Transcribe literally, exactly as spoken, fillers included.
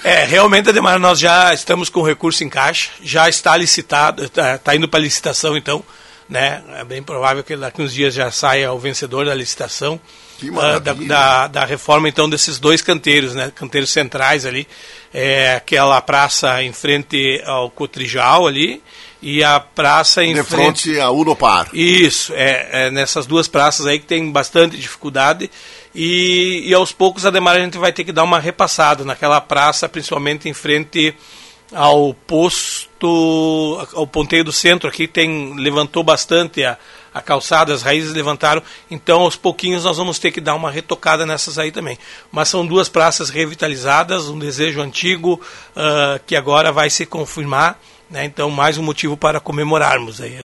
É, realmente, Ademar, nós já estamos com o recurso em caixa, já está licitado, está tá indo para licitação, então, né? É bem provável que daqui uns dias já saia o vencedor da licitação. Que uh, da, da, da reforma, então, desses dois canteiros, né? Canteiros centrais ali, é, aquela praça em frente ao Cotrijal ali, e a praça em de frente... frente à Unopar. Isso, é, é nessas duas praças aí que tem bastante dificuldade, e, e aos poucos, Ademar, a gente vai ter que dar uma repassada naquela praça, principalmente em frente ao posto, ao ponteio do centro, aqui tem, levantou bastante a, a calçada, as raízes levantaram, então aos pouquinhos nós vamos ter que dar uma retocada nessas aí também. Mas são duas praças revitalizadas, um desejo antigo uh, que agora vai se confirmar, né? Então mais um motivo para comemorarmos aí.